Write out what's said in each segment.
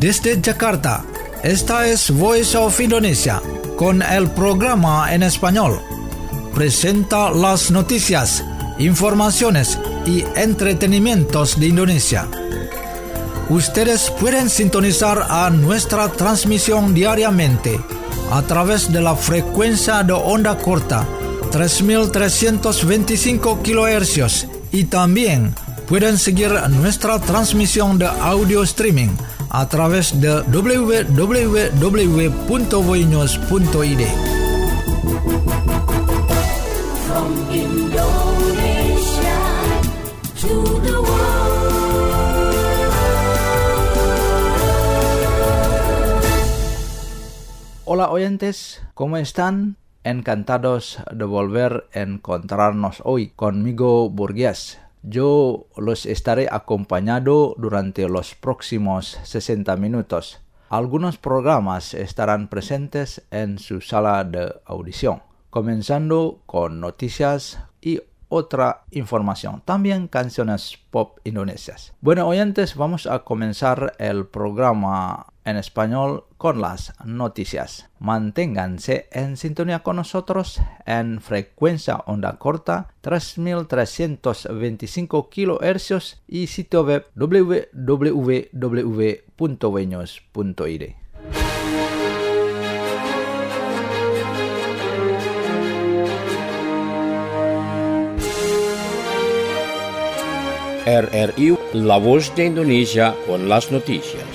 desde Jakarta. Esta es Voice of Indonesia, con el programa en español. Presenta las noticias, informaciones y entretenimientos de Indonesia. Ustedes pueden sintonizar a nuestra transmisión diariamente a través de la frecuencia de onda corta 3.325 kHz y también pueden seguir nuestra transmisión de audio streaming a través de www.voinews.id. From Indonesia to the world. Hola oyentes, ¿cómo están? Encantados de volver a encontrarnos hoy conmigo, Burgués. Yo los estaré acompañando durante los próximos 60 minutos. Algunos programas estarán presentes en su sala de audición, comenzando con noticias y otra información, también canciones pop indonesias. Bueno, oyentes, vamos a comenzar el programa en español con las noticias. Manténganse en sintonía con nosotros en frecuencia onda corta 3.325 kHz y sitio web www.voinews.id. RRI, La Voz de Indonesia con las noticias.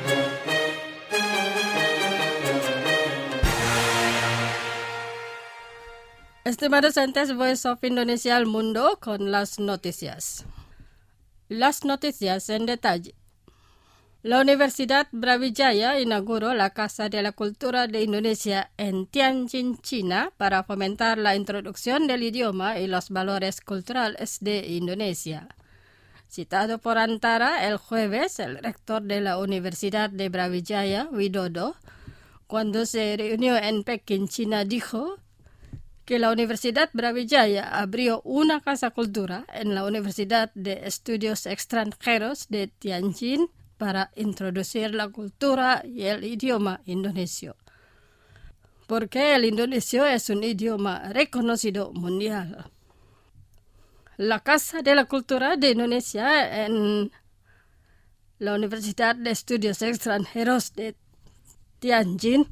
Estimados oyentes, Voice of Indonesia al mundo con las noticias. Las noticias en detalle. La Universidad Brawijaya inauguró la Casa de la Cultura de Indonesia en Tianjin, China, para fomentar la introducción del idioma y los valores culturales de Indonesia. Citado por Antara el jueves, el rector de la Universidad de Brawijaya, Widodo, cuando se reunió en Pekín, China, dijo que la Universidad Brawijaya abrió una casa cultura en la Universidad de Estudios Extranjeros de Tianjin para introducir la cultura y el idioma indonesio, porque el indonesio es un idioma reconocido mundial. La Casa de la Cultura de Indonesia en la Universidad de Estudios Extranjeros de Tianjin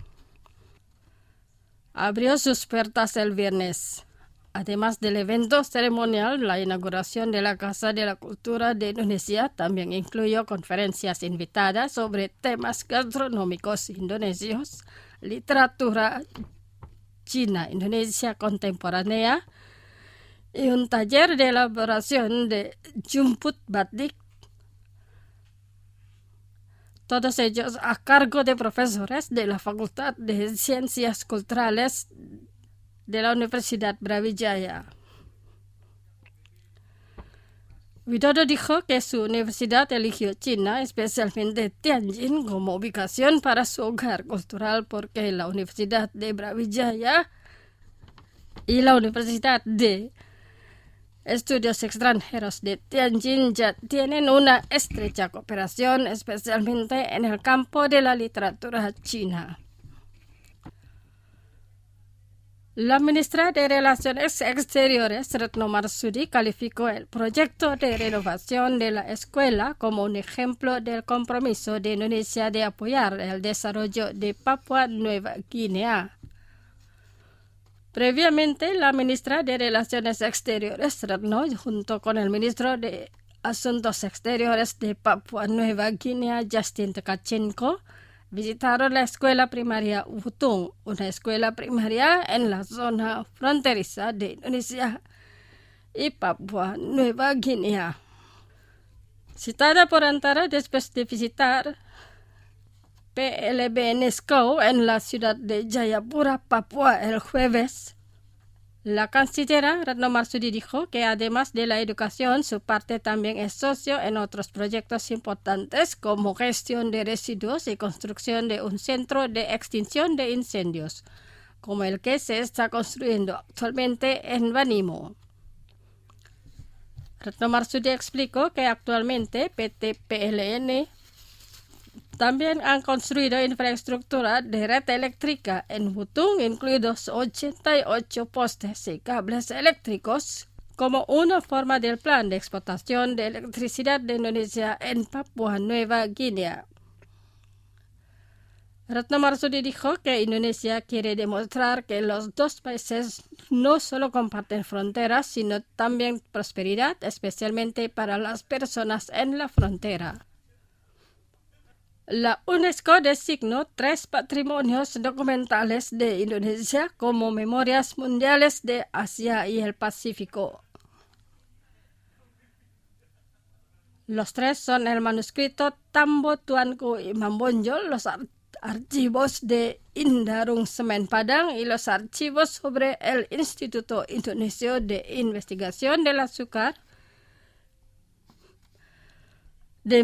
abrió sus puertas el viernes. Además del evento ceremonial, la inauguración de la Casa de la Cultura de Indonesia también incluyó conferencias invitadas sobre temas gastronómicos indonesios, literatura China-Indonesia contemporánea y un taller de elaboración de jumput batik, todos ellos a cargo de profesores de la Facultad de Ciencias Culturales de la Universidad Brawijaya. Widodo dijo que su universidad eligió China, especialmente Tianjin, como ubicación para su hogar cultural porque la Universidad de Brawijaya y la Universidad de Estudios Extranjeros de Tianjin ya tienen una estrecha cooperación, especialmente en el campo de la literatura china. La ministra de Relaciones Exteriores, Retno Marsudi, calificó el proyecto de renovación de la escuela como un ejemplo del compromiso de Indonesia de apoyar el desarrollo de Papua Nueva Guinea. Previamente, la ministra de Relaciones Exteriores, Retno, junto con el ministro de Asuntos Exteriores de Papua Nueva Guinea, Justin Tkachenko, visitaron la escuela primaria Wutung, una escuela primaria en la zona fronteriza de Indonesia y Papua Nueva Guinea. Citada por Antara después de visitar PLB Nesco en la ciudad de Jayapura, Papua, el jueves, la canciller Retno Marsudi dijo que además de la educación, su parte también es socio en otros proyectos importantes como gestión de residuos y construcción de un centro de extinción de incendios, como el que se está construyendo actualmente en Vanimo. Retno Marsudi explicó que actualmente PT PLN También han construido infraestructura de red eléctrica en Butung, incluidos 88 postes y cables eléctricos, como una forma del plan de explotación de electricidad de Indonesia en Papua Nueva Guinea. Retno Marsudi dijo que Indonesia quiere demostrar que los dos países no solo comparten fronteras, sino también prosperidad, especialmente para las personas en la frontera. La UNESCO designó 3 patrimonios documentales de Indonesia como Memorias Mundiales de Asia y el Pacífico. Los 3 son el manuscrito Tambo Tuanku Imam Bonjol, los archivos de Indarung Semen Padang y los archivos sobre el Instituto Indonesio de Investigación del Azúcar de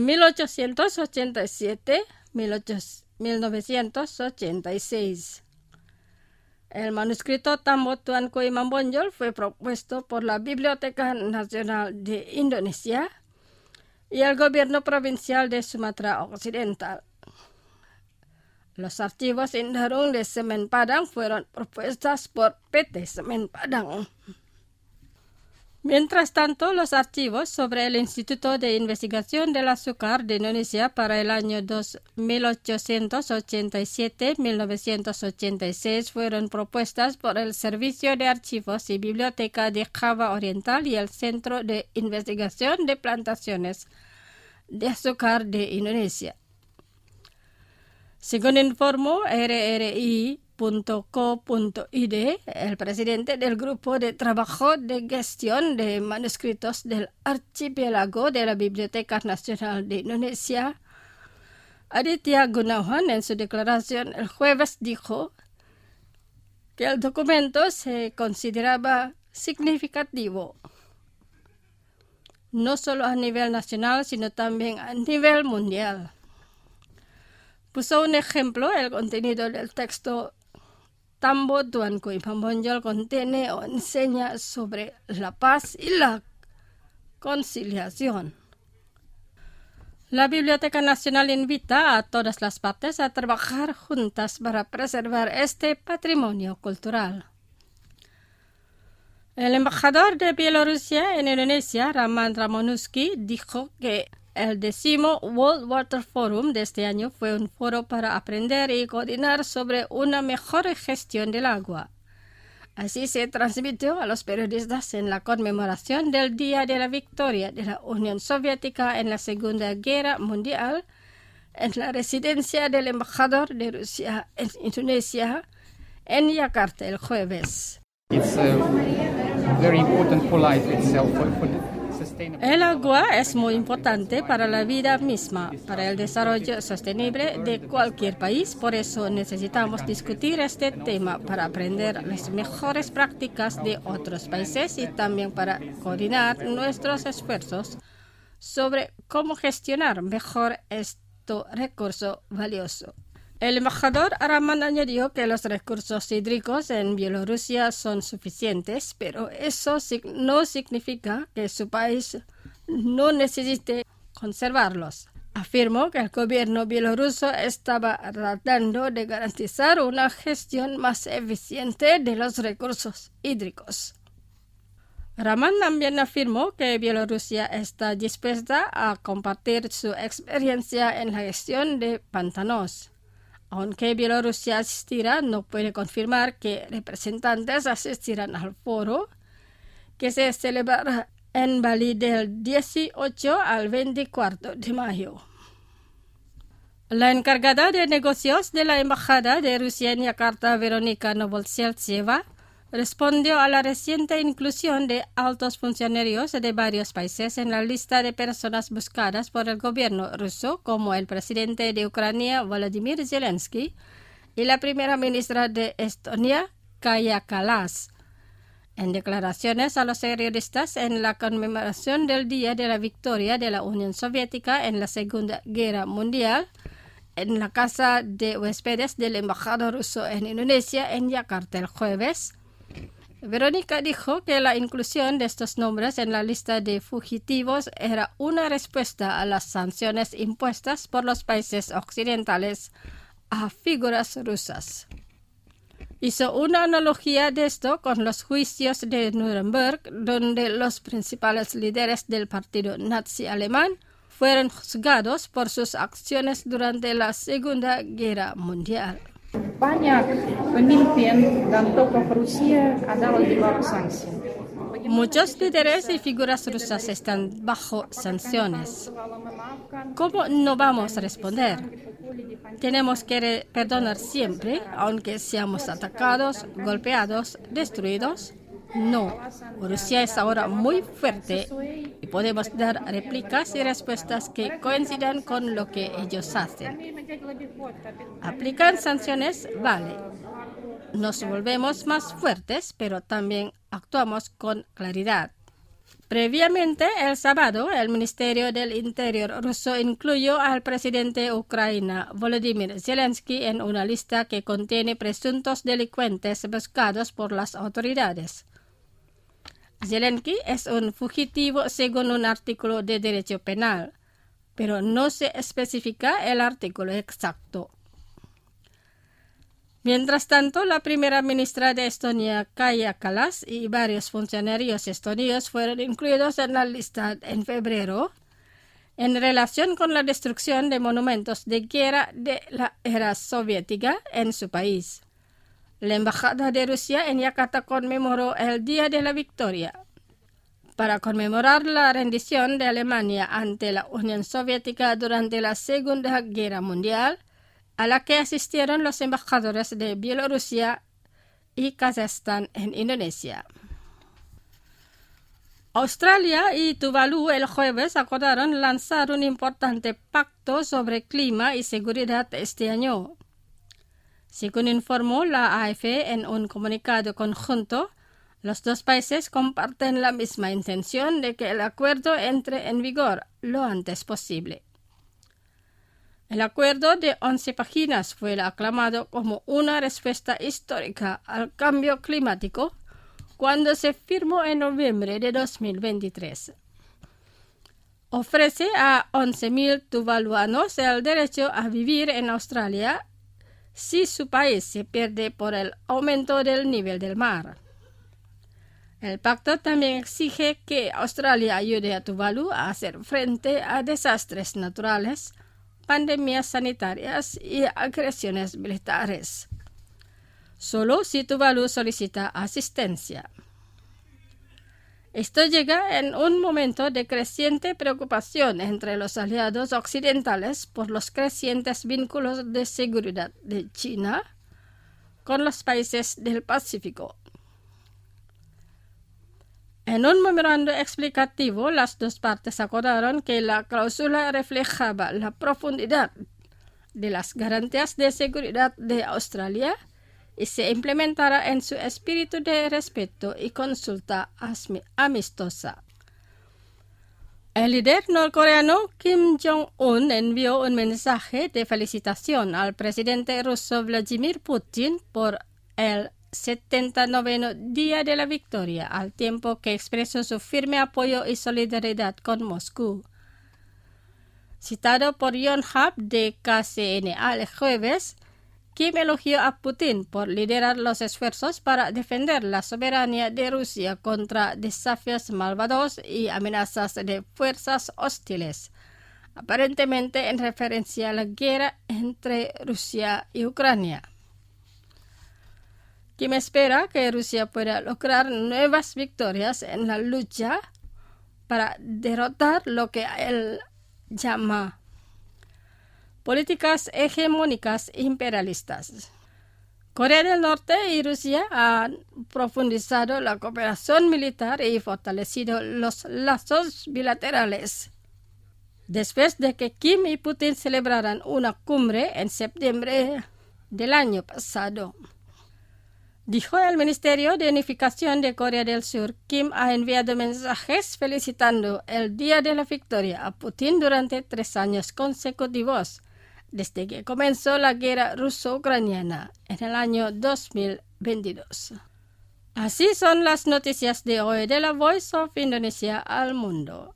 1887-1986. El manuscrito Tambo Tuanku Imam Bonjol fue propuesto por la Biblioteca Nacional de Indonesia y el gobierno provincial de Sumatra Occidental. Los archivos Indarung de Semen Padang fueron propuestas por PT Semen Padang. Mientras tanto, los archivos sobre el Instituto de Investigación del Azúcar de Indonesia para el año 1887-1986 fueron propuestas por el Servicio de Archivos y Biblioteca de Java Oriental y el Centro de Investigación de Plantaciones de Azúcar de Indonesia. Según informó RRI.co.id, el presidente del Grupo de Trabajo de Gestión de Manuscritos del Archipiélago de la Biblioteca Nacional de Indonesia, Aditya Gunawan, en su declaración el jueves dijo que el documento se consideraba significativo, no solo a nivel nacional, sino también a nivel mundial. Puso un ejemplo: el contenido del texto Tambo Tuanku Imam Bonjol contiene o enseña sobre la paz y la conciliación. La Biblioteca Nacional invita a todas las partes a trabajar juntas para preservar este patrimonio cultural. El embajador de Bielorrusia en Indonesia, Raman Ramonuski, dijo que el 10º World Water Forum de este año fue un foro para aprender y coordinar sobre una mejor gestión del agua. Así se transmitió a los periodistas en la conmemoración del Día de la Victoria de la Unión Soviética en la Segunda Guerra Mundial en la residencia del embajador de Rusia en Indonesia en Yakarta el jueves. El agua es muy importante para la vida misma, para el desarrollo sostenible de cualquier país. Por eso necesitamos discutir este tema para aprender las mejores prácticas de otros países y también para coordinar nuestros esfuerzos sobre cómo gestionar mejor este recurso valioso. El embajador Raman añadió que los recursos hídricos en Bielorrusia son suficientes, pero eso no significa que su país no necesite conservarlos. Afirmó que el gobierno bielorruso estaba tratando de garantizar una gestión más eficiente de los recursos hídricos. Raman también afirmó que Bielorrusia está dispuesta a compartir su experiencia en la gestión de pantanos. Aunque Bielorrusia asistirá, no puede confirmar que representantes asistirán al foro que se celebrará en Bali del 18 al 24 de mayo. La encargada de negocios de la Embajada de Rusia en Yakarta, Veronika Novoseltseva, respondió a la reciente inclusión de altos funcionarios de varios países en la lista de personas buscadas por el gobierno ruso, como el presidente de Ucrania, Volodymyr Zelensky, y la primera ministra de Estonia, Kaja Kallas. En declaraciones a los periodistas en la conmemoración del Día de la Victoria de la Unión Soviética en la Segunda Guerra Mundial, en la casa de huéspedes del embajador ruso en Indonesia en Yakarta el jueves, Verónica dijo que la inclusión de estos nombres en la lista de fugitivos era una respuesta a las sanciones impuestas por los países occidentales a figuras rusas. Hizo una analogía de esto con los juicios de Nuremberg, donde los principales líderes del partido nazi alemán fueron juzgados por sus acciones durante la Segunda Guerra Mundial. Banyak pemimpin dan tokoh Rusia adalah di bawah sanksi. Muchos líderes y figuras rusas están bajo sanciones. ¿Cómo no vamos a responder? Tenemos que perdonar siempre, aunque seamos atacados, golpeados, destruidos. No, Rusia es ahora muy fuerte y podemos dar réplicas y respuestas que coincidan con lo que ellos hacen. Aplican sanciones, vale. Nos volvemos más fuertes, pero también actuamos con claridad. Previamente, el sábado, el Ministerio del Interior ruso incluyó al presidente de Ucrania, Volodymyr Zelensky, en una lista que contiene presuntos delincuentes buscados por las autoridades. Zelensky es un fugitivo según un artículo de derecho penal, pero no se especifica el artículo exacto. Mientras tanto, la primera ministra de Estonia, Kaja Kallas, y varios funcionarios estonios fueron incluidos en la lista en febrero en relación con la destrucción de monumentos de guerra de la era soviética en su país. La Embajada de Rusia en Yakarta conmemoró el Día de la Victoria. Para conmemorar la rendición de Alemania ante la Unión Soviética durante la Segunda Guerra Mundial, a la que asistieron los embajadores de Bielorrusia y Kazajstán en Indonesia. Australia y Tuvalu el jueves acordaron lanzar un importante pacto sobre clima y seguridad este año. Según informó la AFP en un comunicado conjunto, los dos países comparten la misma intención de que el acuerdo entre en vigor lo antes posible. El acuerdo de 11 páginas fue aclamado como una respuesta histórica al cambio climático cuando se firmó en noviembre de 2023. Ofrece a 11.000 tuvaluanos el derecho a vivir en Australia si su país se pierde por el aumento del nivel del mar. El pacto también exige que Australia ayude a Tuvalu a hacer frente a desastres naturales, pandemias sanitarias y agresiones militares. Solo si Tuvalu solicita asistencia. Esto llega en un momento de creciente preocupación entre los aliados occidentales por los crecientes vínculos de seguridad de China con los países del Pacífico. En un memorando explicativo, las dos partes acordaron que la cláusula reflejaba la profundidad de las garantías de seguridad de Australia y se implementará en su espíritu de respeto y consulta amistosa. El líder norcoreano Kim Jong-un envió un mensaje de felicitación al presidente ruso Vladimir Putin por el 79º Día de la Victoria, al tiempo que expresó su firme apoyo y solidaridad con Moscú. Citado por Yonhap de KCNA el jueves, Kim elogió a Putin por liderar los esfuerzos para defender la soberanía de Rusia contra desafíos malvados y amenazas de fuerzas hostiles, aparentemente en referencia a la guerra entre Rusia y Ucrania. Kim espera que Rusia pueda lograr nuevas victorias en la lucha para derrotar lo que él llama políticas hegemónicas imperialistas. Corea del Norte y Rusia han profundizado la cooperación militar y fortalecido los lazos bilaterales. Después de que Kim y Putin celebraran una cumbre en septiembre del año pasado. Dijo el Ministerio de Unificación de Corea del Sur, Kim ha enviado mensajes felicitando el Día de la Victoria a Putin durante 3 años consecutivos, desde que comenzó la guerra ruso-ucraniana en el año 2022. Así son las noticias de hoy de la Voice of Indonesia al mundo.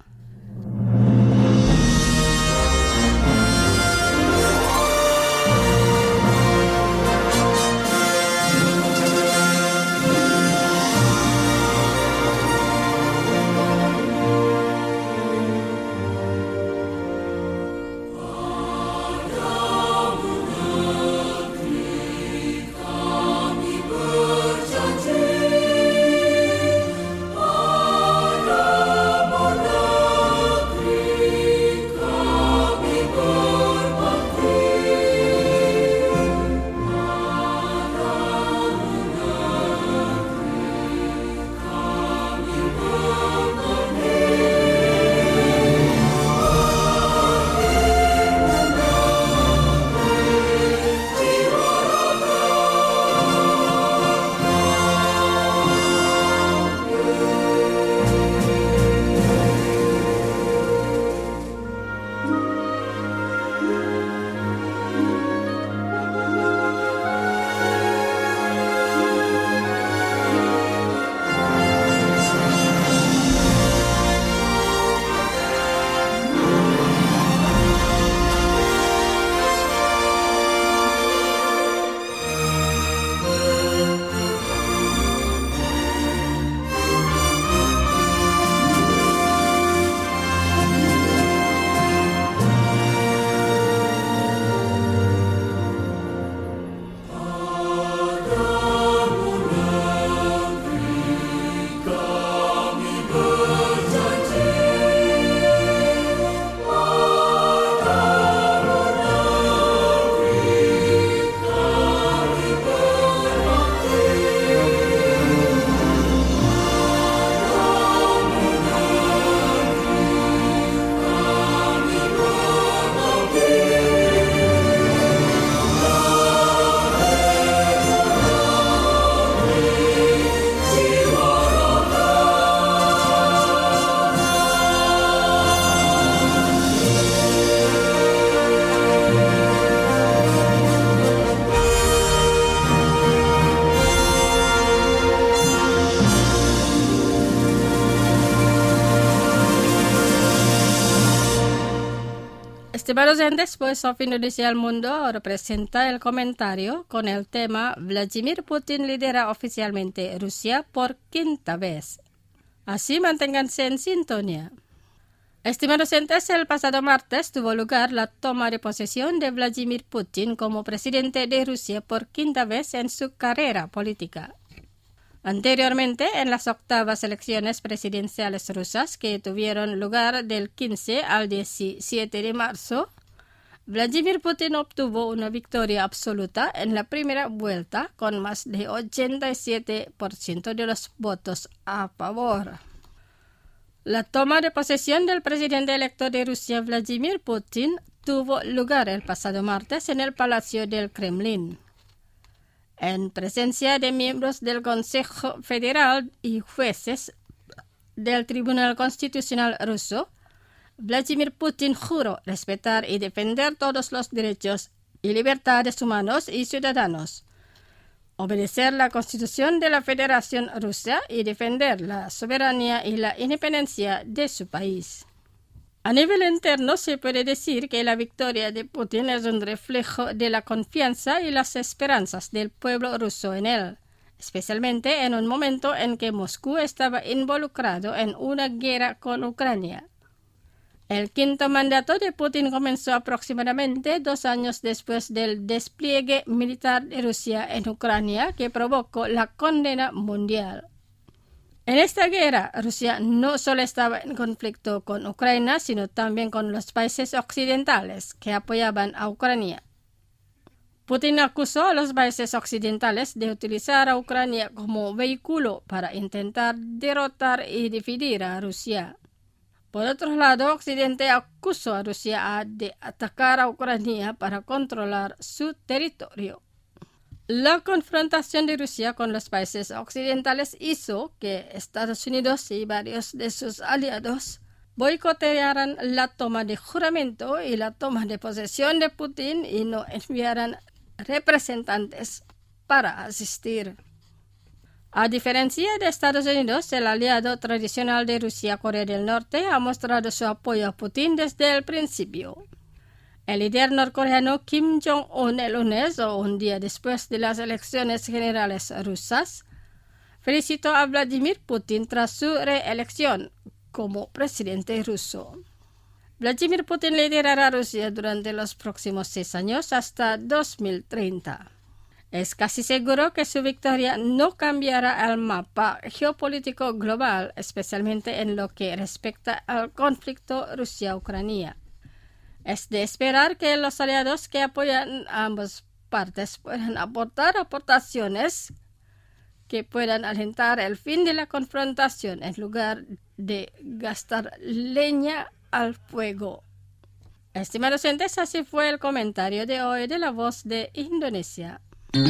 Estimados oyentes, Voice of Indonesia al mundo ahora presenta el comentario con el tema Vladimir Putin lidera oficialmente Rusia por quinta vez. Así manténganse en sintonía. Estimados oyentes, el pasado martes tuvo lugar la toma de posesión de Vladimir Putin como presidente de Rusia por quinta vez en su carrera política. Anteriormente, en las octavas elecciones presidenciales rusas que tuvieron lugar del 15 al 17 de marzo, Vladimir Putin obtuvo una victoria absoluta en la primera vuelta con más de 87% de los votos a favor. La toma de posesión del presidente electo de Rusia, Vladimir Putin, tuvo lugar el pasado martes en el Palacio del Kremlin. En presencia de miembros del Consejo Federal y jueces del Tribunal Constitucional ruso, Vladimir Putin juró respetar y defender todos los derechos y libertades humanos y ciudadanos, obedecer la Constitución de la Federación Rusa y defender la soberanía y la independencia de su país. A nivel interno se puede decir que la victoria de Putin es un reflejo de la confianza y las esperanzas del pueblo ruso en él, especialmente en un momento en que Moscú estaba involucrado en una guerra con Ucrania. El quinto mandato de Putin comenzó aproximadamente 2 años después del despliegue militar de Rusia en Ucrania que provocó la condena mundial. En esta guerra, Rusia no solo estaba en conflicto con Ucrania, sino también con los países occidentales que apoyaban a Ucrania. Putin acusó a los países occidentales de utilizar a Ucrania como vehículo para intentar derrotar y dividir a Rusia. Por otro lado, Occidente acusó a Rusia de atacar a Ucrania para controlar su territorio. La confrontación de Rusia con los países occidentales hizo que Estados Unidos y varios de sus aliados boicotearan la toma de juramento y la toma de posesión de Putin y no enviaran representantes para asistir. A diferencia de Estados Unidos, el aliado tradicional de Rusia, Corea del Norte, ha mostrado su apoyo a Putin desde el principio. El líder norcoreano Kim Jong-un el lunes, o un día después de las elecciones generales rusas, felicitó a Vladimir Putin tras su reelección como presidente ruso. Vladimir Putin liderará a Rusia durante los próximos 6 años hasta 2030. Es casi seguro que su victoria no cambiará el mapa geopolítico global, especialmente en lo que respecta al conflicto Rusia-Ucrania. Es de esperar que los aliados que apoyan a ambas partes puedan aportar aportaciones que puedan alentar el fin de la confrontación en lugar de gastar leña al fuego. Estimados oyentes, así fue el comentario de hoy de La Voz de Indonesia.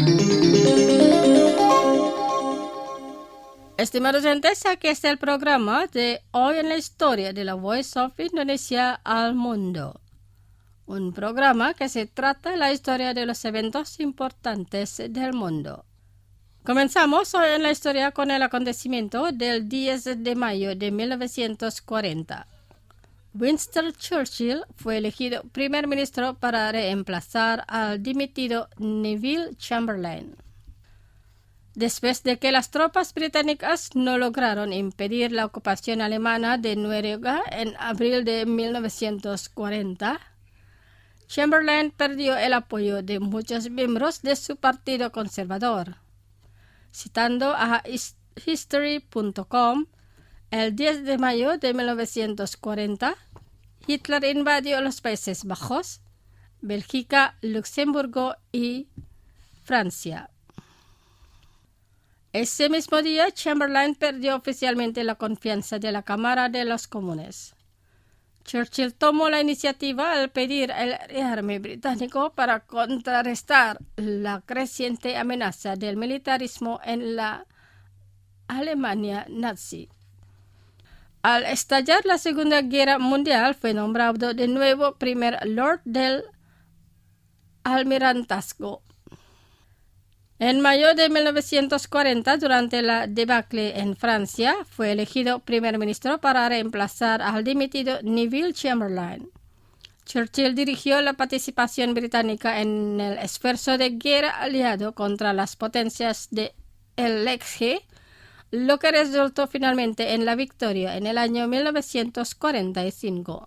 Estimados oyentes, aquí está el programa de Hoy en la Historia de la Voice of Indonesia al Mundo. Un programa que se trata de la historia de los eventos importantes del mundo. Comenzamos hoy en la historia con el acontecimiento del 10 de mayo de 1940. Winston Churchill fue elegido primer ministro para reemplazar al dimitido Neville Chamberlain. Después de que las tropas británicas no lograron impedir la ocupación alemana de Noruega en abril de 1940, Chamberlain perdió el apoyo de muchos miembros de su partido conservador. Citando a History.com, el 10 de mayo de 1940, Hitler invadió los Países Bajos, Bélgica, Luxemburgo y Francia. Ese mismo día, Chamberlain perdió oficialmente la confianza de la Cámara de los Comunes. Churchill tomó la iniciativa al pedir el rearme británico para contrarrestar la creciente amenaza del militarismo en la Alemania nazi. Al estallar la Segunda Guerra Mundial, fue nombrado de nuevo primer Lord del Almirantazgo. En mayo de 1940, durante la debacle en Francia, fue elegido primer ministro para reemplazar al dimitido Neville Chamberlain. Churchill dirigió la participación británica en el esfuerzo de guerra aliado contra las potencias del Eje, lo que resultó finalmente en la victoria en el año 1945.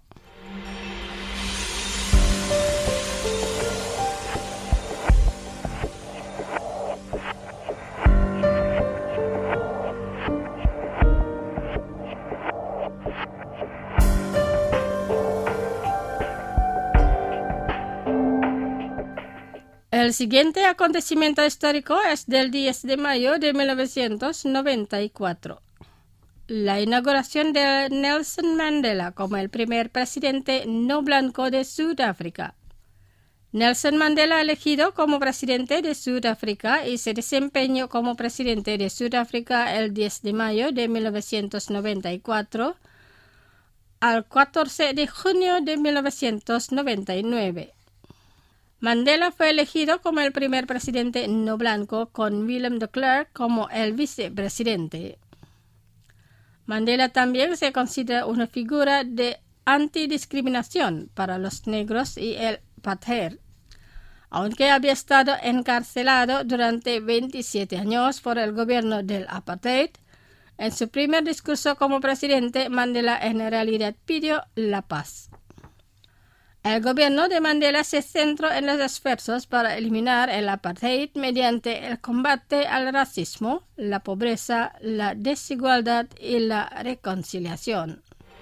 El siguiente acontecimiento histórico es del 10 de mayo de 1994. La inauguración de Nelson Mandela como el primer presidente no blanco de Sudáfrica. Nelson Mandela, elegido como presidente de Sudáfrica y se desempeñó como presidente de Sudáfrica el 10 de mayo de 1994 al 14 de junio de 1999. Mandela fue elegido como el primer presidente no blanco, con Willem de Klerk como el vicepresidente. Mandela también se considera una figura de antidiscriminación para los negros y el apartheid. Aunque había estado encarcelado durante 27 años por el gobierno del apartheid, en su primer discurso como presidente, Mandela en realidad pidió la paz. El gobierno de Mandela se centró en los esfuerzos para eliminar el apartheid mediante el combate al racismo, la pobreza, la desigualdad y la reconciliación.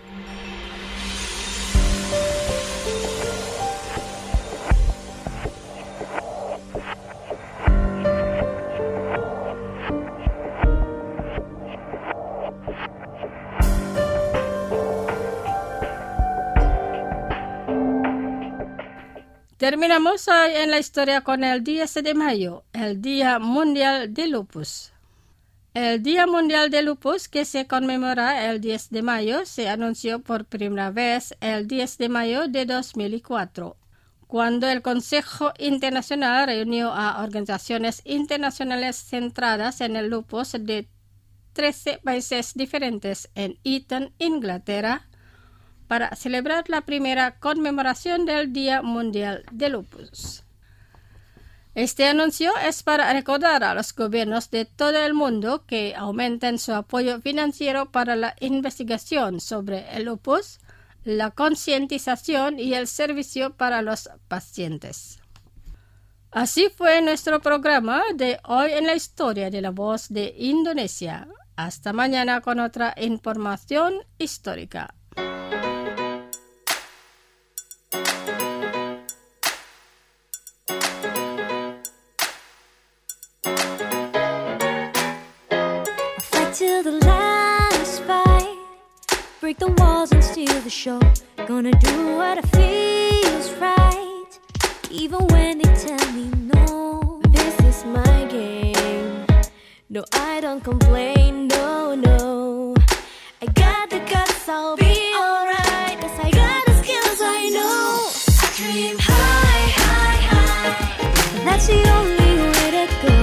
Terminamos hoy en la historia con el 10 de mayo, el Día Mundial de Lupus. El Día Mundial de Lupus, que se conmemora el 10 de mayo, se anunció por primera vez el 10 de mayo de 2004, cuando el Consejo Internacional reunió a organizaciones internacionales centradas en el lupus de 13 países diferentes en Eton, Inglaterra, para celebrar la primera conmemoración del Día Mundial del Lupus. Este anuncio es para recordar a los gobiernos de todo el mundo que aumenten su apoyo financiero para la investigación sobre el lupus, la concientización y el servicio para los pacientes. Así fue nuestro programa de hoy en la historia de la voz de Indonesia. Hasta mañana con otra información histórica. Till the last fight, break the walls and steal the show. Gonna do what feels right, even when they tell me no. This is my game. No, I don't complain. No, no. I got the guts. I'll be alright. 'Cause I got the skills. I know. I dream high, high, high. That's the only way to go.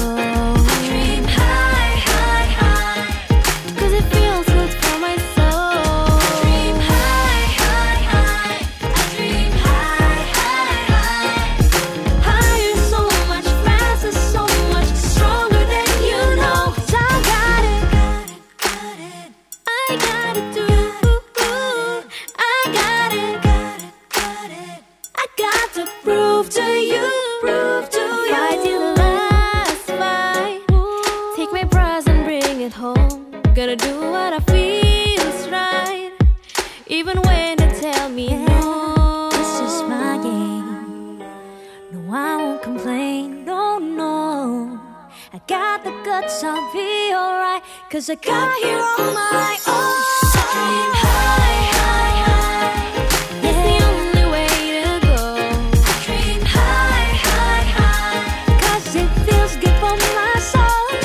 Gonna do what I feels right, even when they tell me no. This is my game. No, I won't complain. No, no. I got the guts. I'll be alright. 'Cause I got here on my own. Dream high, high, high. That's the only way to go. Dream high, high, high. 'Cause it feels good for my soul.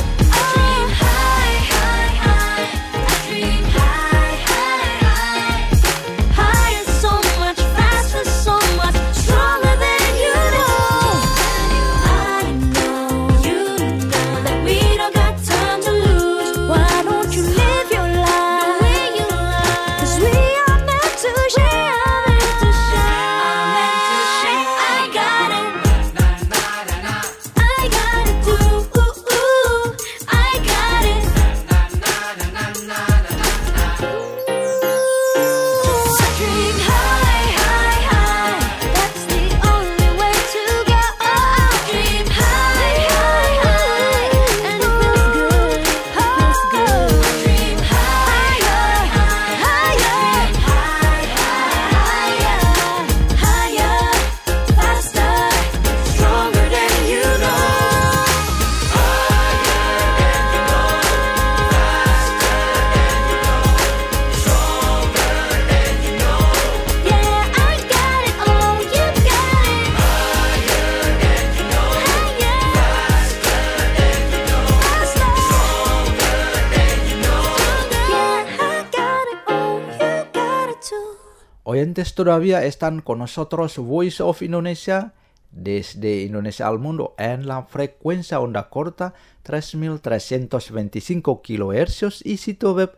Oyentes, todavía están con nosotros Voice of Indonesia desde Indonesia al mundo en la frecuencia onda corta 3325 kHz y sitio web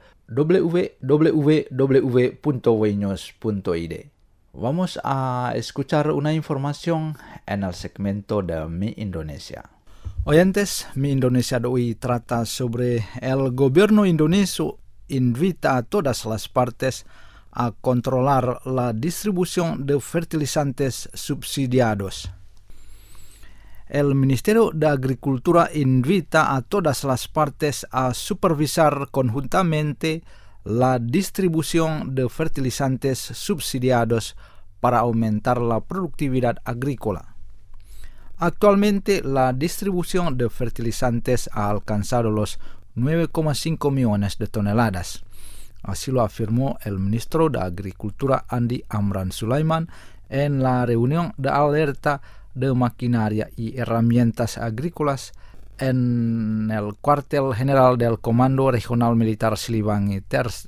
www.wnews.id. Vamos a escuchar una información en el segmento de Mi Indonesia. Oyentes, Mi Indonesia de hoy trata sobre el gobierno indonesio invita a todas las partes a controlar la distribución de fertilizantes subsidiados. El Ministerio de Agricultura invita a todas las partes a supervisar conjuntamente la distribución de fertilizantes subsidiados para aumentar la productividad agrícola. Actualmente, la distribución de fertilizantes ha alcanzado los 9,5 millones de toneladas. Así lo afirmó el ministro de Agricultura Andi Amran Sulaiman en la reunión de alerta de maquinaria y herramientas agrícolas en el cuartel general del Comando Regional Militar Siliwangi 3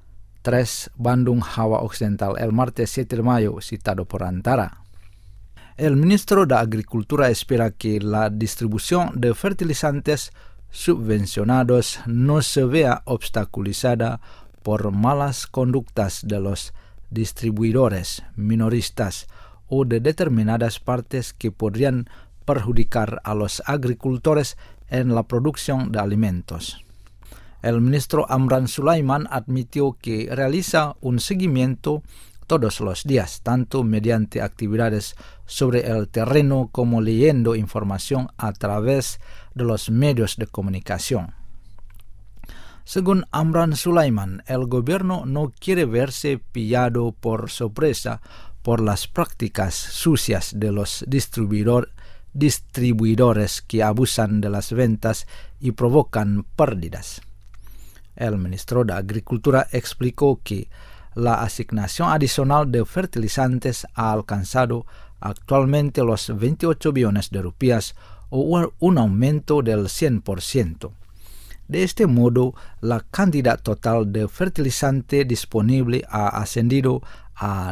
Bandung Hawa Occidental el martes 7 de mayo, citado por Antara. El ministro de Agricultura espera que la distribución de fertilizantes subvencionados no se vea obstaculizada por malas conductas de los distribuidores minoristas o de determinadas partes que podrían perjudicar a los agricultores en la producción de alimentos. El ministro Amran Sulaiman admitió que realiza un seguimiento todos los días, tanto mediante actividades sobre el terreno como leyendo información a través de los medios de comunicación. Según Amran Sulaiman, el gobierno no quiere verse pillado por sorpresa por las prácticas sucias de los distribuidores que abusan de las ventas y provocan pérdidas. El ministro de Agricultura explicó que la asignación adicional de fertilizantes ha alcanzado actualmente los 28 billones de rupias o un aumento del 100%. De este modo, la cantidad total de fertilizante disponible ha ascendido a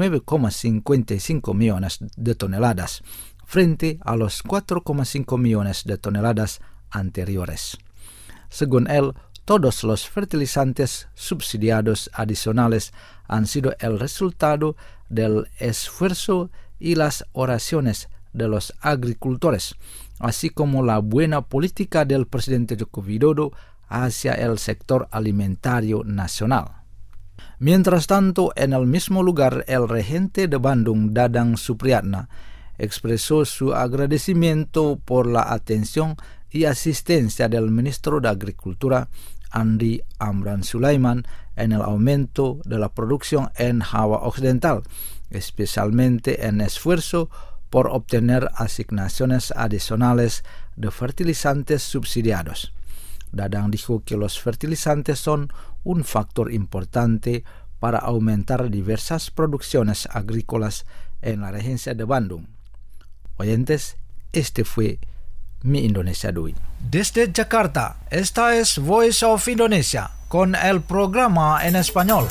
9,55 millones de toneladas, frente a los 4,5 millones de toneladas anteriores. Según él, todos los fertilizantes subsidiados adicionales han sido el resultado del esfuerzo y las oraciones de los agricultores, así como la buena política del presidente Joko Widodo hacia el sector alimentario nacional. Mientras tanto, en el mismo lugar, el regente de Bandung, Dadang Supriyatna, expresó su agradecimiento por la atención y asistencia del ministro de Agricultura, Andi Amran Sulaiman, en el aumento de la producción en Java Occidental, especialmente en esfuerzo por obtener asignaciones adicionales de fertilizantes subsidiados. Dadang dijo que los fertilizantes son un factor importante para aumentar diversas producciones agrícolas en la región de Bandung. Oyentes, este fue Mi Indonesia de hoy. Desde Jakarta, esta es Voice of Indonesia con el programa en español.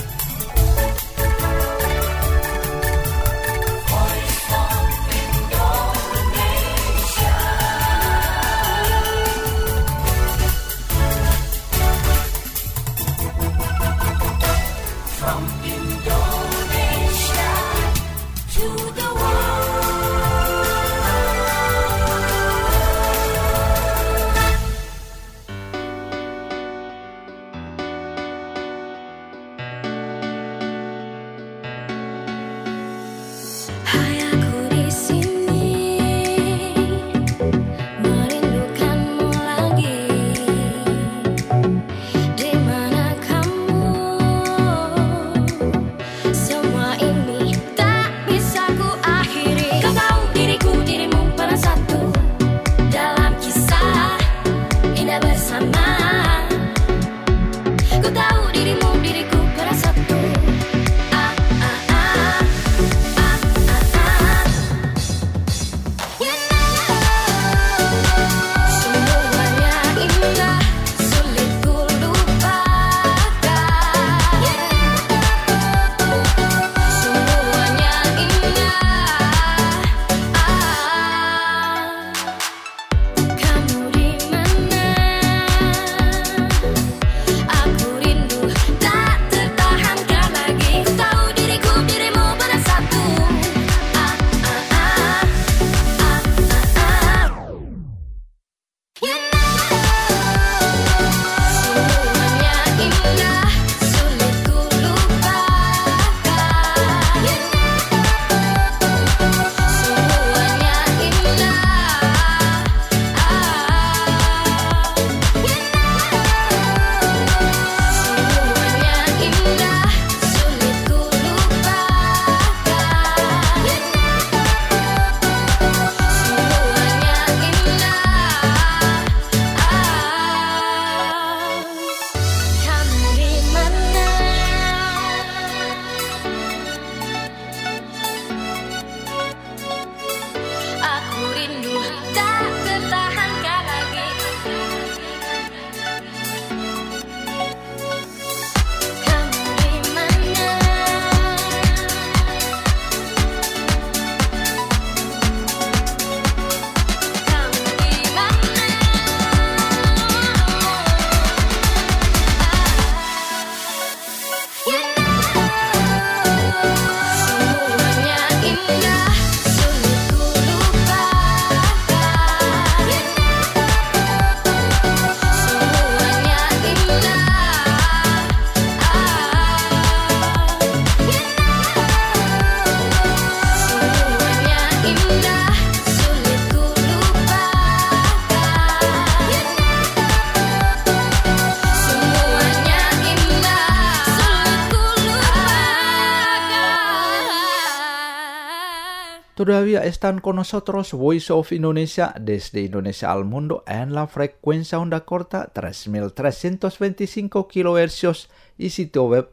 Todavía están con nosotros Voice of Indonesia desde Indonesia al mundo en la frecuencia onda corta 3325 kHz y sitio web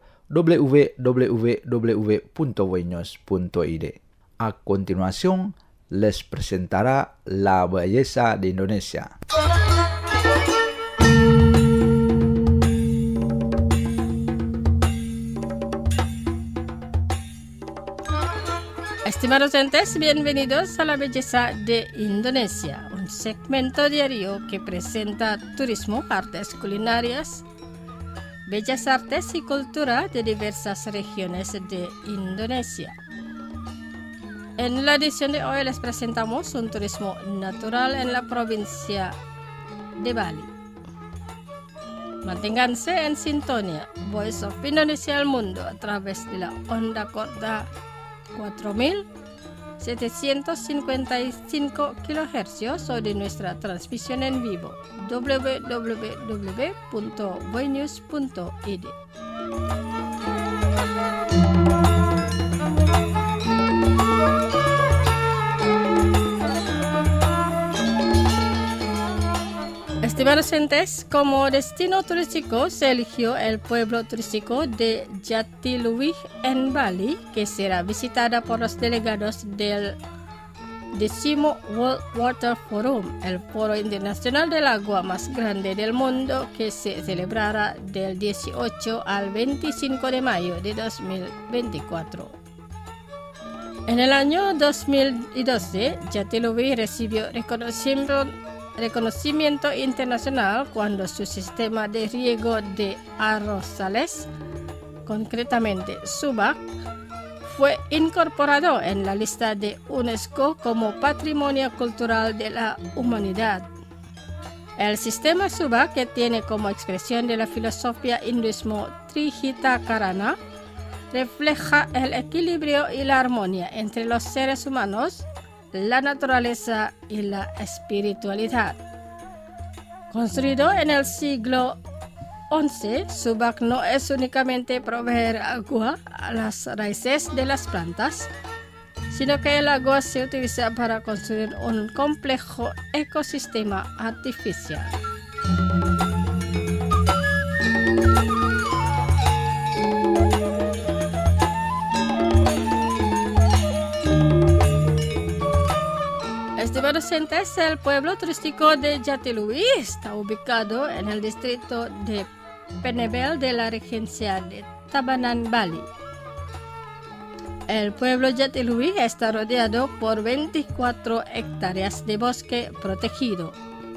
www.voinews.id. A continuación, les presentará la belleza de Indonesia. Estimados oyentes, bienvenidos a la belleza de Indonesia, un segmento diario que presenta turismo, artes culinarias, bellas artes y cultura de diversas regiones de Indonesia. En la edición de hoy les presentamos un turismo natural en la provincia de Bali. Manténganse en sintonía, Voice of Indonesia al mundo a través de la onda corta 4755 kHz o de nuestra transmisión en vivo www.voinews.id. Estimados oyentes, como destino turístico se eligió el pueblo turístico de Jatiluwih en Bali, que será visitada por los delegados del 10º World Water Forum, el foro internacional del agua más grande del mundo, que se celebrará del 18 al 25 de mayo de 2024. En el año 2012, Jatiluwih recibió reconocimiento internacional cuando su sistema de riego de arrozales, concretamente Subak, fue incorporado en la lista de UNESCO como Patrimonio Cultural de la Humanidad. El sistema Subak, que tiene como expresión de la filosofía hinduismo Trihitakarana, refleja el equilibrio y la armonía entre los seres humanos, la naturaleza y la espiritualidad. Construido en el siglo XI, Subak no es únicamente proveer agua a las raíces de las plantas, sino que el agua se utiliza para construir un complejo ecosistema artificial. Estimados oyentes, el pueblo turístico de Jatiluwih está ubicado en el distrito de Penebel de la regencia de Tabanan, Bali. El pueblo Jatiluwih está rodeado por 24 hectáreas de bosque protegido.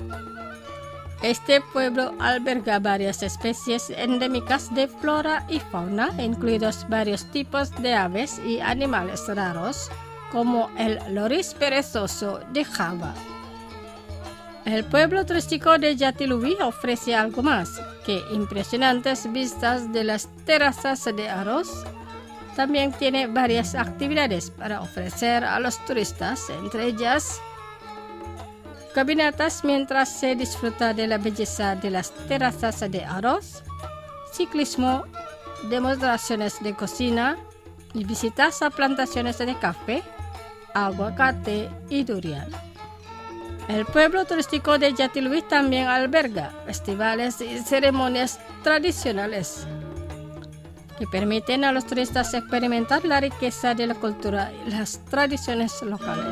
Este pueblo alberga varias especies endémicas de flora y fauna, incluidos varios tipos de aves y animales raros, como el loris perezoso de Java. El pueblo turístico de Jatiluwih ofrece algo más que impresionantes vistas de las terrazas de arroz. También tiene varias actividades para ofrecer a los turistas, entre ellas caminatas mientras se disfruta de la belleza de las terrazas de arroz, ciclismo, demostraciones de cocina y visitas a plantaciones de café, aguacate y durian. El pueblo turístico de Jatiluwih también alberga festivales y ceremonias tradicionales que permiten a los turistas experimentar la riqueza de la cultura y las tradiciones locales.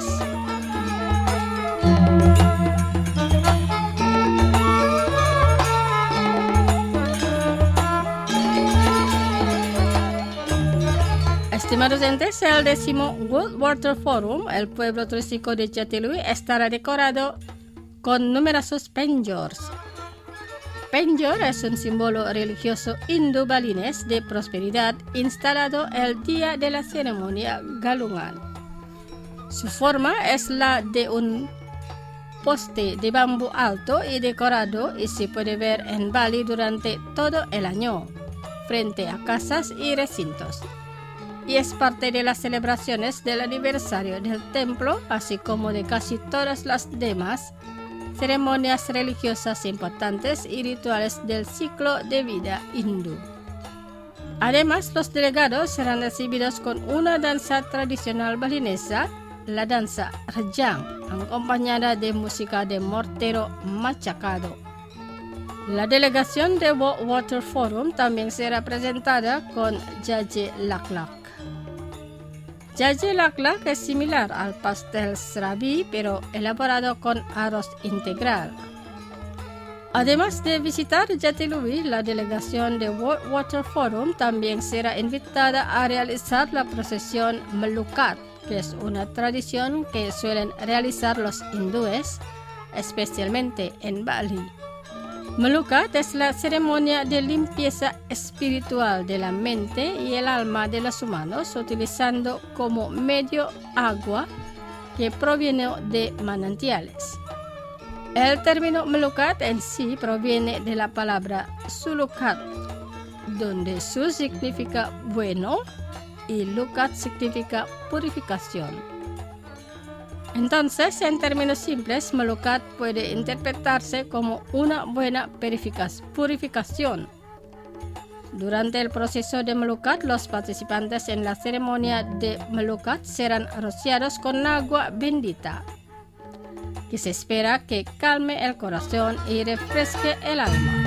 Estimados oyentes, el 10º World Water Forum, el pueblo turístico de Jatiluwih, estará decorado con numerosos penjors. Penjor es un símbolo religioso hindú-balinés de prosperidad instalado el día de la ceremonia galungan. Su forma es la de un poste de bambú alto y decorado y se puede ver en Bali durante todo el año, frente a casas y recintos. Y es parte de las celebraciones del aniversario del templo, así como de casi todas las demás ceremonias religiosas importantes y rituales del ciclo de vida hindú. Además, los delegados serán recibidos con una danza tradicional balinesa la danza rejang, acompañada de música de mortero machacado. La delegación de World Water Forum también será presentada con Jaje Laklak. Jaje Laklak es similar al pastel serabi, pero elaborado con arroz integral. Además de visitar Jatiluwih, la delegación de World Water Forum también será invitada a realizar la procesión Melukat, que es una tradición que suelen realizar los hindúes, especialmente en Bali. Melukat es la ceremonia de limpieza espiritual de la mente y el alma de los humanos, utilizando como medio agua que proviene de manantiales. El término Melukat en sí proviene de la palabra Sulukat, donde Su significa bueno y Lukat significa purificación. Entonces, en términos simples, Melukat puede interpretarse como una buena purificación. Durante el proceso de Melukat, los participantes en la ceremonia de Melukat serán rociados con agua bendita, que se espera que calme el corazón y refresque el alma.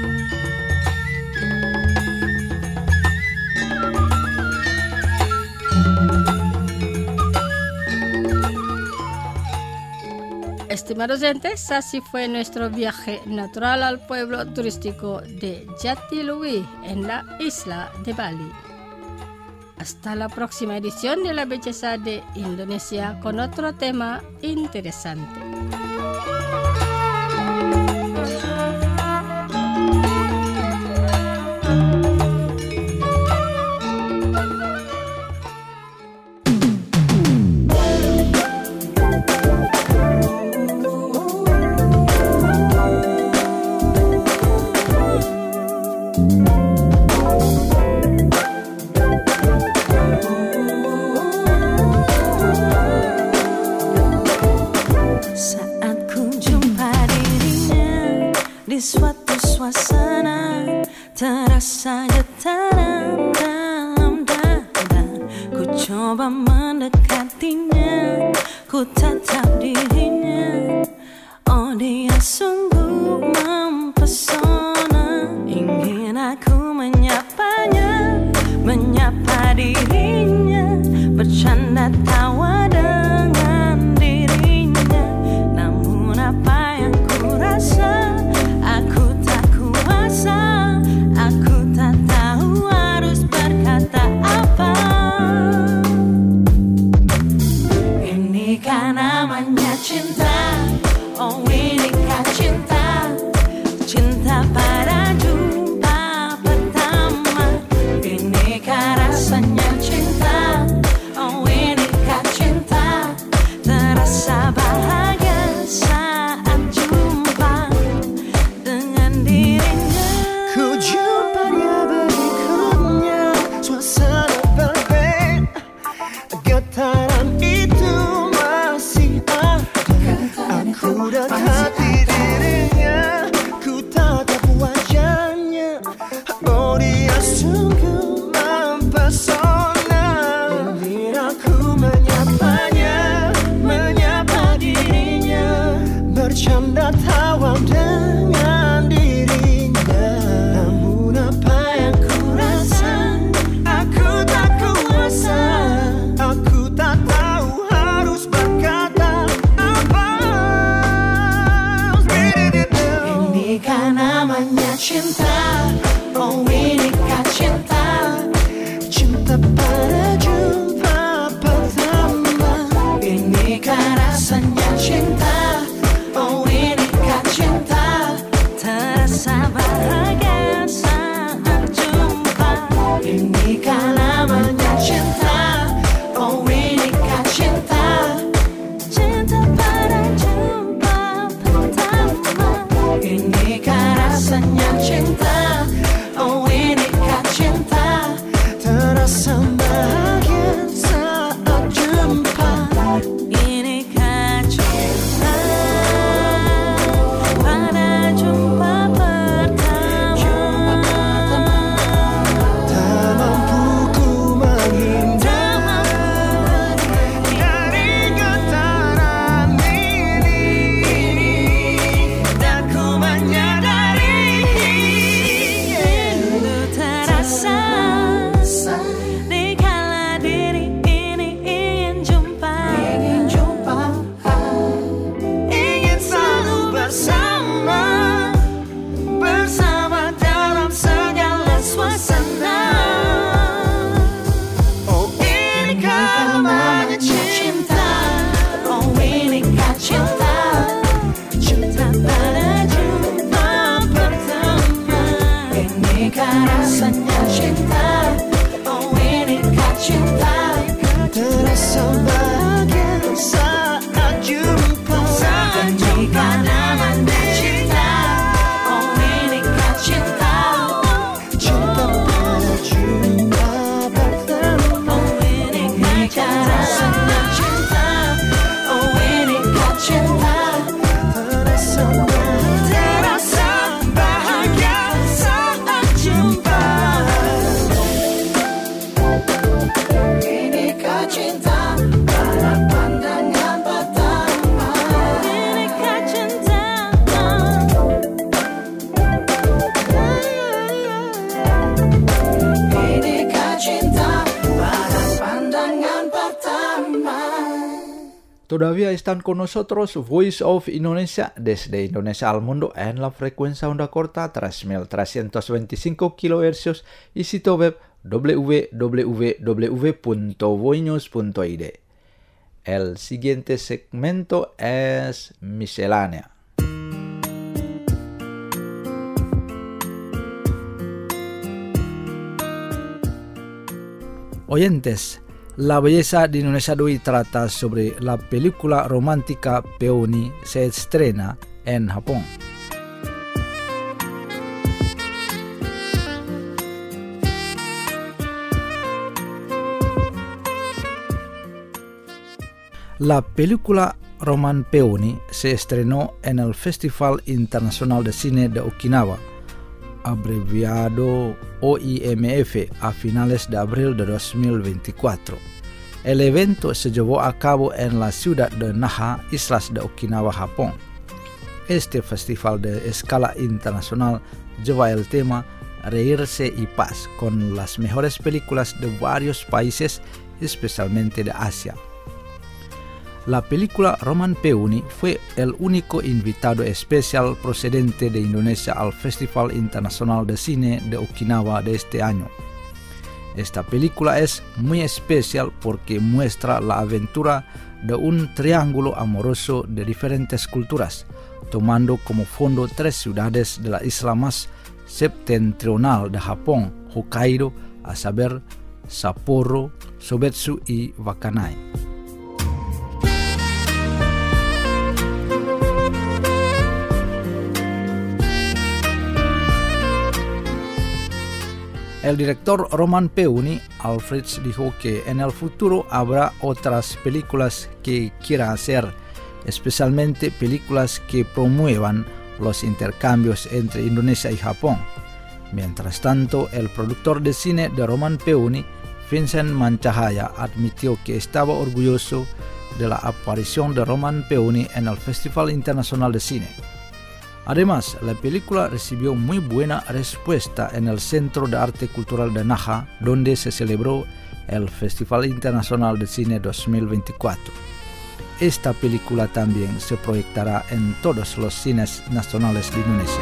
Estimados oyentes, así fue nuestro viaje natural al pueblo turístico de Jatiluwih en la isla de Bali. Hasta la próxima edición de La Belleza de Indonesia con otro tema interesante. Di suatu suasana terasa getaran dalam dada. Ku coba mendekatinya, ku tatap dirinya. Oh, dia sungguh mempesona. Ingin aku menyapanya, menyapa dirinya, bercanda tawa dengan dirinya. Namun apa yang ku rasa, aku tak kuasa, aku tak tahu harus berkata apa. Inikah namanya cinta? Oh, inikah cinta? Cinta pada jumpa pertama. Inikah rasanya cinta? Oh, inikah cinta? Terasa bahagia saat jumpa dengan dirinya. Ku jumpa dia berikutnya, suasana berbeda, getaran itu masih ada. Aku dekati dirinya, ku tatap wajahnya. Oh, dia sungguh mempesona. Ingin aku menyapanya, menyapa dirinya, bercanda tawa dengan dirinya. Namun apa Inikah rasanya cinta, oh inikah cinta, terasa bahagia saat jumpa. Inikah namanya cinta, oh inikah cinta, Cinta pada jumpa pertama. oh inikah rasanya cinta, oh inikah cinta, Terasa bahagia saat jumpa. inikah cinta pada pandangan pertama. Inikah cinta, inikah cinta pada pandangan pertama. Todavía están con nosotros Voice of Indonesia desde Indonesia al mundo en la frecuencia onda corta 3.325 kHz y sitio web www.voinews.id. El siguiente segmento es miscelánea. Oyentes, la belleza de Indonesia de hoy trata sobre la película romántica Peony se estrena en Japón. La película Roman Peony se estrenó en el Festival Internacional de Cine de Okinawa, abreviado OIMF, a finales de abril de 2024. El evento se llevó a cabo en la ciudad de Naha, Islas de Okinawa, Japón. Este festival de escala internacional lleva el tema Reírse y Paz, con las mejores películas de varios países, especialmente de Asia. La película Roman Peony fue el único invitado especial procedente de Indonesia al Festival Internacional de Cine de Okinawa de este año. Esta película es muy especial porque muestra la aventura de un triángulo amoroso de diferentes culturas, tomando como fondo 3 ciudades de la isla más septentrional de Japón, Hokkaido, a saber, Sapporo, Sobetsu y Wakanai. El director Roman Peony, Alfred, dijo que en el futuro habrá otras películas que quiera hacer, especialmente películas que promuevan los intercambios entre Indonesia y Japón. Mientras tanto, el productor de cine de Roman Peony, Vincent Manchahaya, admitió que estaba orgulloso de la aparición de Roman Peony en el Festival Internacional de Cine. Además, la película recibió muy buena respuesta en el Centro de Arte Cultural de Naha, donde se celebró el Festival Internacional de Cine 2024. Esta película también se proyectará en todos los cines nacionales de Indonesia.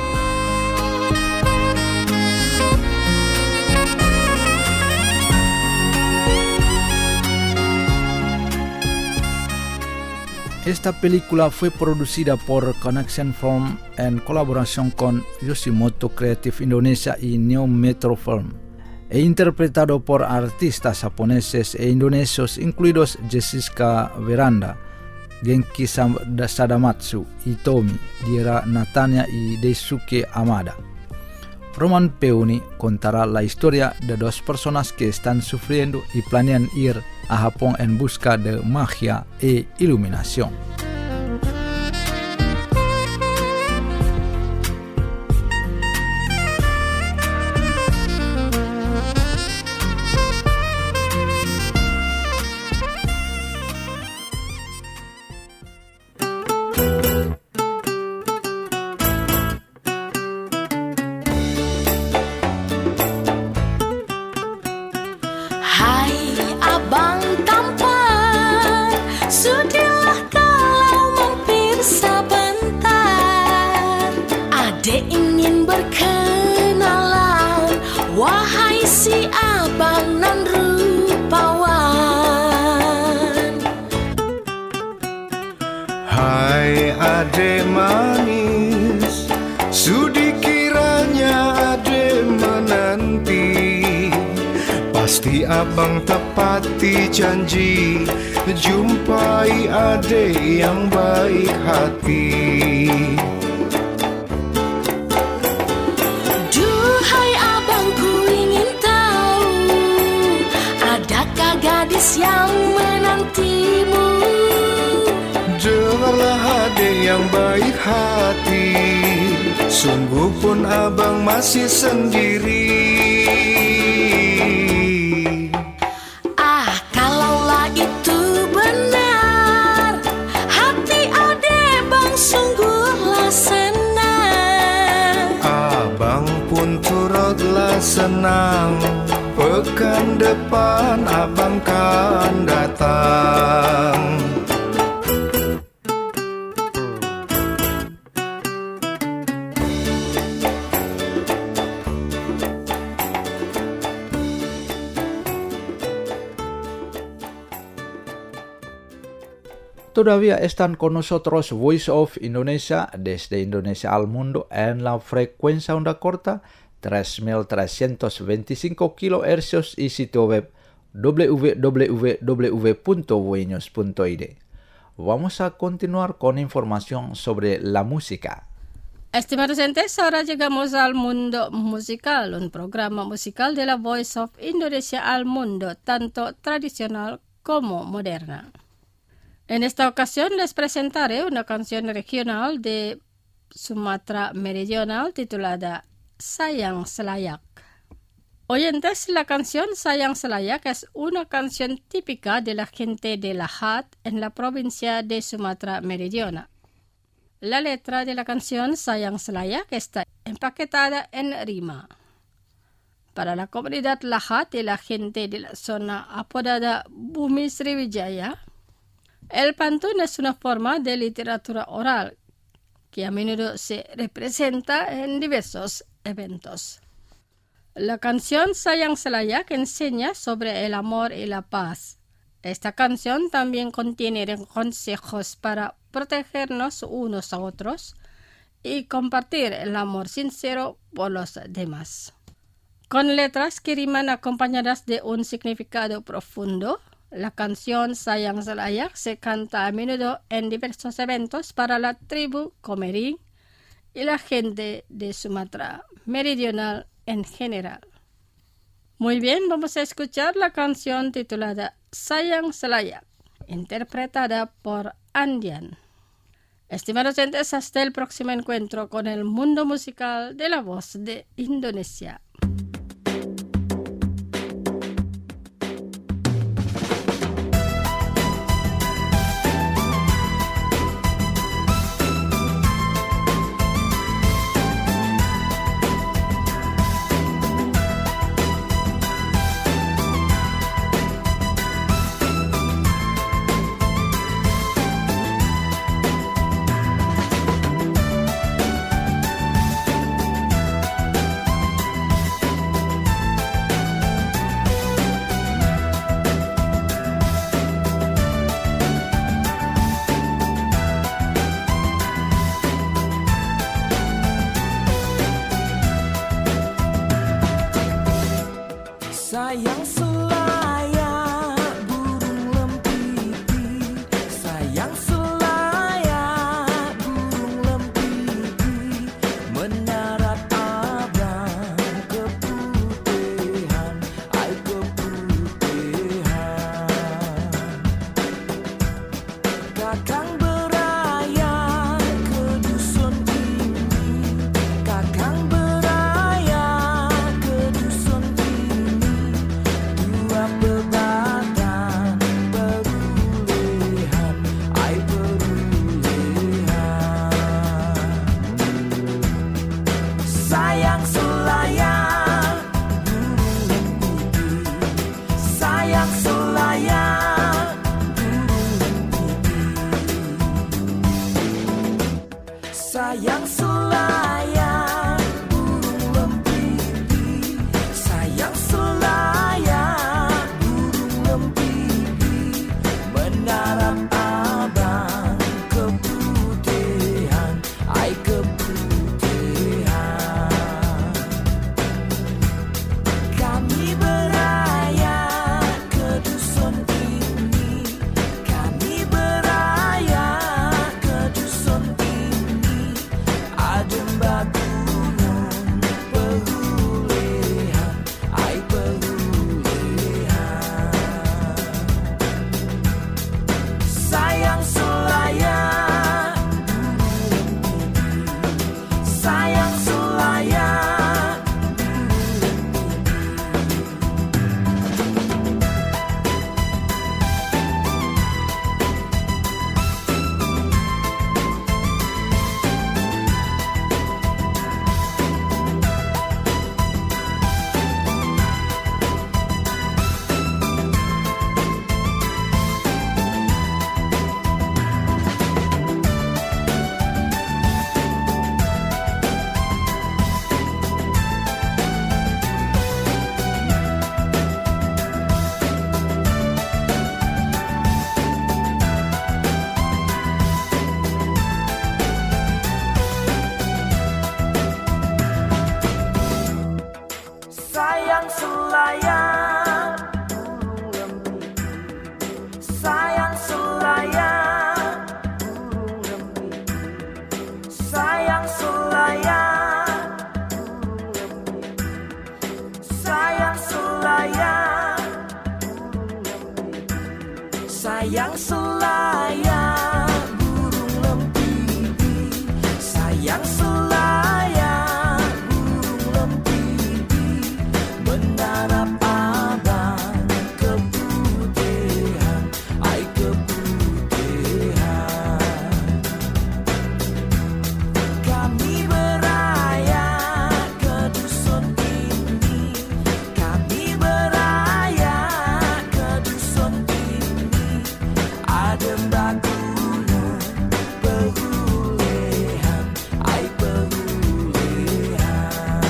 Esta película fue producida por Connection Film en colaboración con Yoshimoto Creative Indonesia y Neo Metro Film, e interpretado por artistas japoneses e indonesios incluidos Jessica Veranda, Genki Sadamatsu, Hitomi, Dira Natania y Daisuke Amada. Roman Peony contará la historia de 2 personas que están sufriendo y planean ir a Japón en busca de magia e iluminación. Adek manis, sudi kiranya adek menang. Pasti abang tepati janji, jumpai ade yang baik hati. Duhai abangku ingin tahu, adakah gadis yang menantimu? Dengarlah ade yang baik hati, sungguh pun abang masih sendiri. Kalaulah itu benar, hati ade bang sungguhlah senang. Abang pun turutlah senang, pekan depan abang kan datang. Todavía están con nosotros Voice of Indonesia desde Indonesia al mundo en la frecuencia onda corta 3325 kHz y sitio web www.voinews.id. Vamos a continuar con información sobre la música. Estimados oyentes, ahora llegamos al mundo musical, un programa musical de la Voice of Indonesia al mundo, tanto tradicional como moderna. En esta ocasión les presentaré una canción regional de Sumatra Meridional titulada Sayang Selayak. Oyentes, la canción Sayang Selayak es una canción típica de la gente de Lahat en la provincia de Sumatra Meridional. La letra de la canción Sayang Selayak está empaquetada en rima. Para la comunidad Lahat y la gente de la zona apodada Bumi Sriwijaya, el pantun es una forma de literatura oral que a menudo se representa en diversos eventos. La canción Sayang Selayak enseña sobre el amor y la paz. Esta canción también contiene consejos para protegernos unos a otros y compartir el amor sincero por los demás. Con letras que riman acompañadas de un significado profundo, la canción Sayang Selayak se canta a menudo en diversos eventos para la tribu Komering y la gente de Sumatra Meridional en general. Muy bien, vamos a escuchar la canción titulada Sayang Selayak, interpretada por Andian. Estimados oyentes, hasta el próximo encuentro con el mundo musical de la voz de Indonesia. Sayang selayak burung lempiti, sayang selayak burung lempiti, mendarat abang keputihan, ai keputihan. Kakang beraya ke dusun ini, kakang beraya ke dusun ini. Dua bebatan berulehan, ai berulehan. Sayang selayak burung lempiti, sayang selayak burung lempiti, sayang selayak burung lempiti, sayang selayak lempiti, mendarat abang keputihan, ai keputihan. Kami beraya sayang selayang burung lempiti, sayang selayang burung lempiti, sayang selayang burung lempiti, sayang selayang burung lempiti, sayang selayang burung lempiti, sayang selayang burung lempiti, menarap abang keputihan, ai keputihan. Kami beraya ke dusun ini, kami beraya ke dusun ini, adem baguna perulehan, ai perulehan.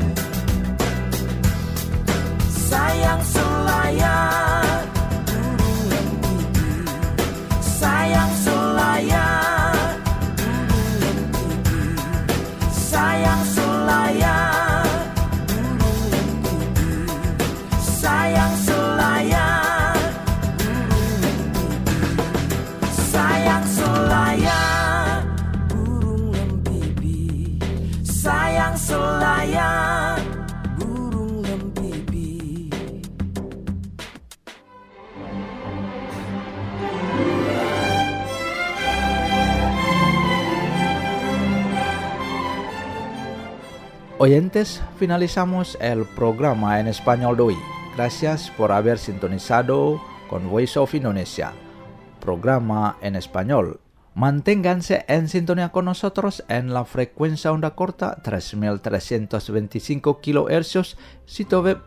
Sayang selayang burung lempiti, sayang selayang burung lempiti, sayang selayang burung lempiti, sayang selayang burung lempiti, sayang selayang burung lempiti, sayang selayang burung lempiti. Oyentes, finalizamos el programa en español de hoy. Gracias por haber sintonizado con Voice of Indonesia, programa en español. Manténganse en sintonía con nosotros en la frecuencia onda corta 3325 kHz, sitio web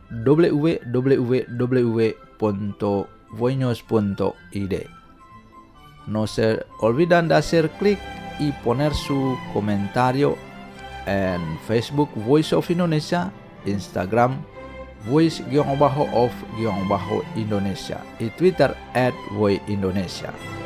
www.voinos.id. No se olviden de hacer clic y poner su comentario en Facebook Voice of Indonesia, Instagram Voice_of_Indonesia y Twitter @voiceindonesia.